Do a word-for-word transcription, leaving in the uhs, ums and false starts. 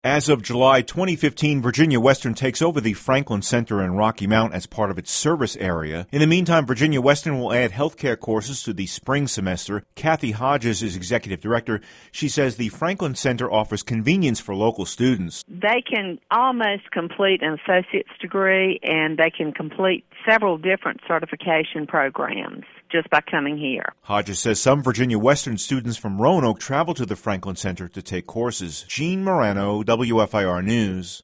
As of July twenty fifteen, Virginia Western takes over the Franklin Center in Rocky Mount as part of its service area. In the meantime, Virginia Western will add healthcare courses to the spring semester. Kathy Hodges is executive director. She says the Franklin Center offers convenience for local students. They can almost complete an associate's degree, and they can complete several different certification programs just by coming here. Hodges says some Virginia Western students from Roanoke travel to the Franklin Center to take courses. Gene Morano, W F I R News.